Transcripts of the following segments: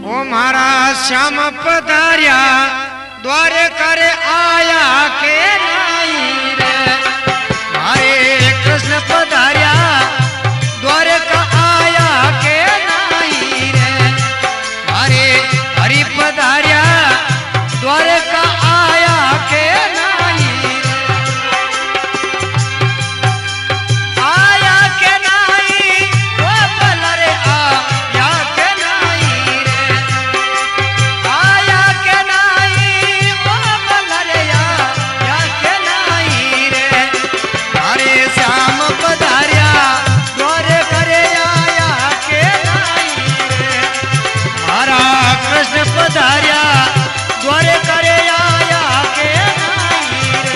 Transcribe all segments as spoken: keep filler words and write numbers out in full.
ओ मारा श्याम पधारिया द्वारे करे आया के नहीं रे। मारे कृष्ण पधारिया द्वारे का आया के नहीं रे। मारे हरि पधारिया द्वारे का आया के नहीं रे। आया के नहीं वो बला रे आया के नहीं रे। आया के नहीं वो बला रे आया के नहीं रे। मारे श्याम पधारिया द्वारे करे आया के नहीं रे। मारा कृष्ण पधारिया द्वारे करे आया के नहीं रे।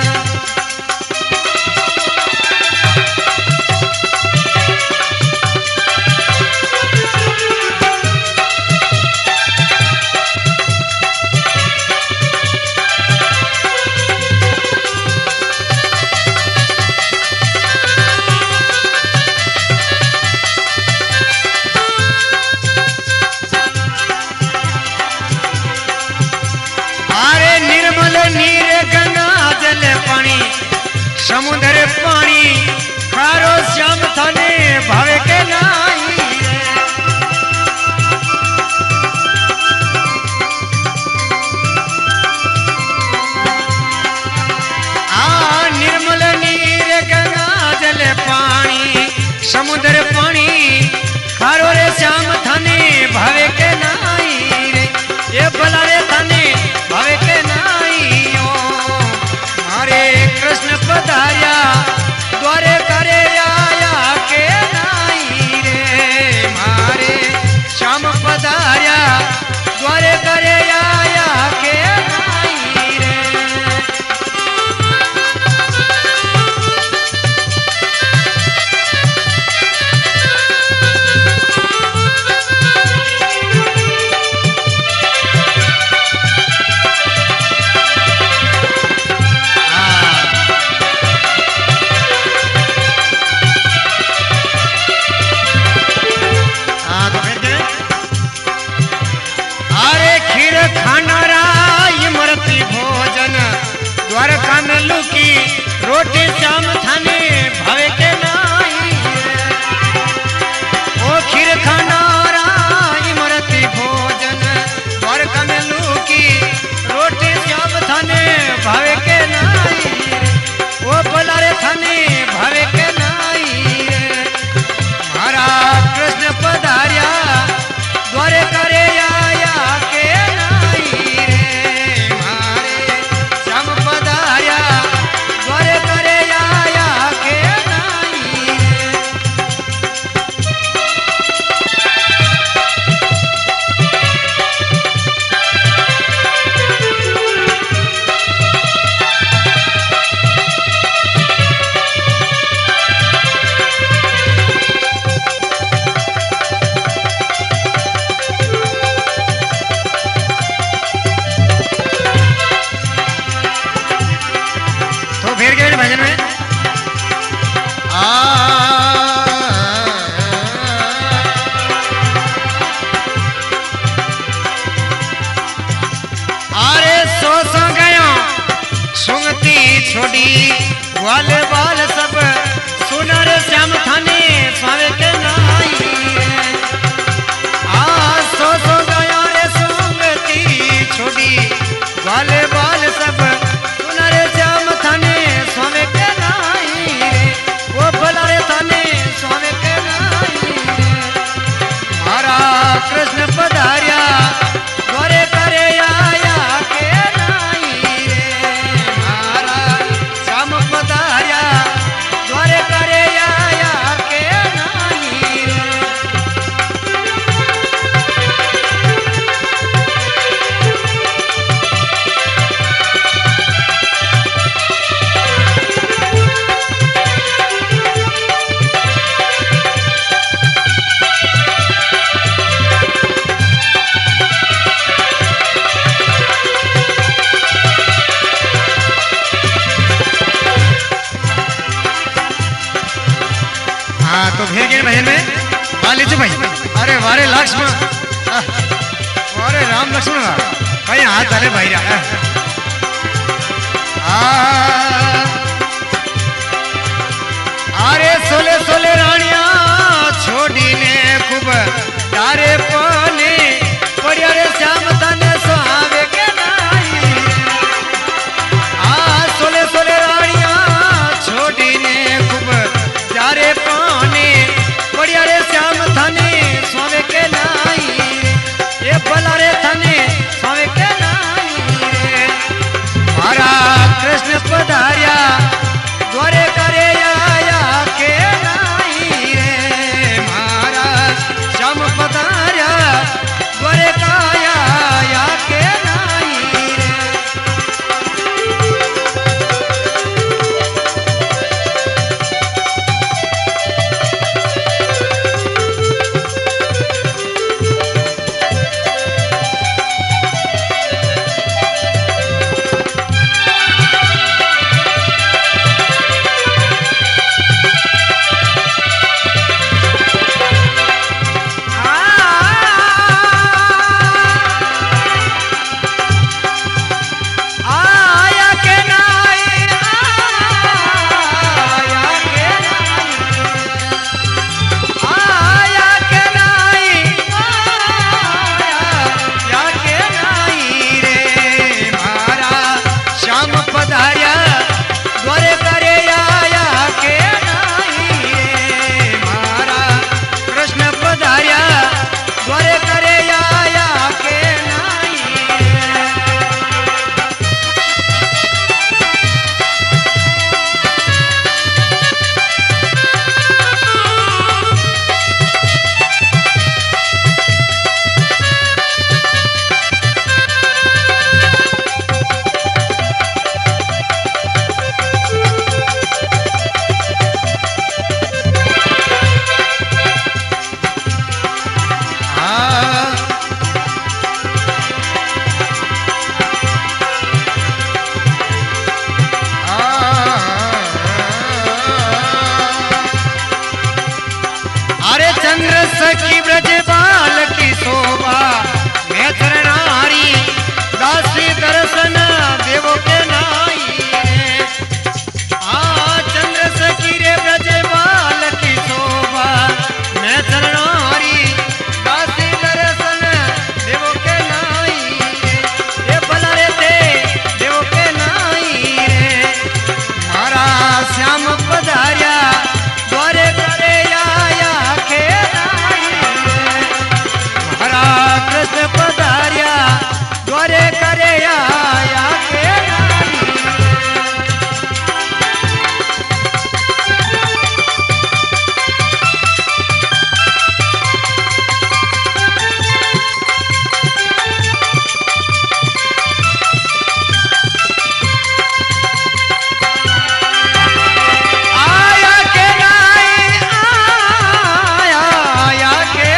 आरे निर्मल नीर गंगा जल पानी समुद्र पानी खारो श्याम थाने भावे के नहीं रे। आ निर्मल नीर गंगा जल पानी समुद्र पानी खारो रे श्याम थाने भावे के नहीं रे। ये भला रे थाने भावे के नहीं ओ। मारे कृष्ण पधारिया द्वारे करे आया के नहीं रे। मारे श्याम पधारिया द्वारे करे आया के नहीं रे। खानारा इमरती भोजन द्वारका में लुकी रोटी श्याम थाने भावे के नहीं रे। ओ खीर खानारा इमरती भोजन द्वारका में लुकी रोटी श्याम थाने भावे के नहीं रे। ओ बलारे थाने भावे के नहीं रे। मारा कृष्ण पधारिया द्वारे करे आया के नहीं रे। मारे श्याम पधारिया द्वारे करे आया के नहीं रे। तो फिर गए भजन में आ अरे सो सो गया सुंगती छोड़ी ग्वाल बाल सब सुनर श्याम थाने स्वावे के नहीं रे। आ सो सो गया रे सुंगती छोड़ी ग्वाल बाल सब सुनर श्याम थाने स्वामी के नहीं रे। वो भला रे थाने स्वामी के नहीं रे। मारा कृष्ण पधारिया द्वारे करे आया के नहीं रे। मारा श्याम पधारिया द्वारे करे आया के नहीं रे। हाँ तो फिर गए भजन में वाले भाई अरे वारे लक्ष्मण अरे राम लक्ष्मण कहीं हाथ अरे भाई रहा अरे सोले सोले रानिया छोड़ी ने खूब तारे पाने पड़िया रे श्याम तने सुहावे के नाई आ सोले सोले रानिया छोड़ी ने खूब तारे पाने पड़िया रे श्याम तने सुहावे के नाई ये भला रे तने सुहावे के नाई रे मारा कृष्ण पधारिया द्वारे करे आया के नाई रे मारा श्याम पधारिया द्वारे काया आया के नाई रे सखी ब्रज बाल की शोभा मैं चरणारी दासी दर्शन देवो के नाई आ चंद्र सखी रे ब्रज बाल की शोभा मैं चरणारी दासी दर्शन देवो के नाई ये भला रे ते देवो के नाई रे मारा श्याम पधारिया द्वारे करे आया के कृष्ण पधारिया द्वारे करे आया के आया के नाई आया आया के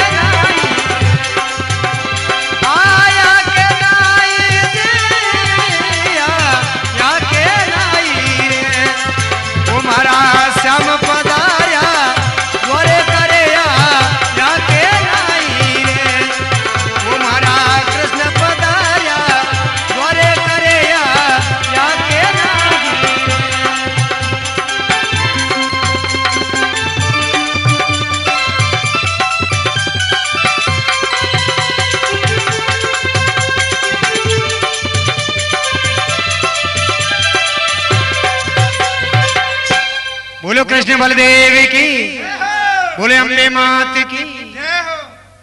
आया के नाई दिया या के नाई रे ओ मारा श्याम पधारिया द्वारे करे या के नाई रे ओ मारा कृष्ण पधारिया द्वारे करे या के नाई बोलो कृष्ण बलदेव की बोले अम्बे मात की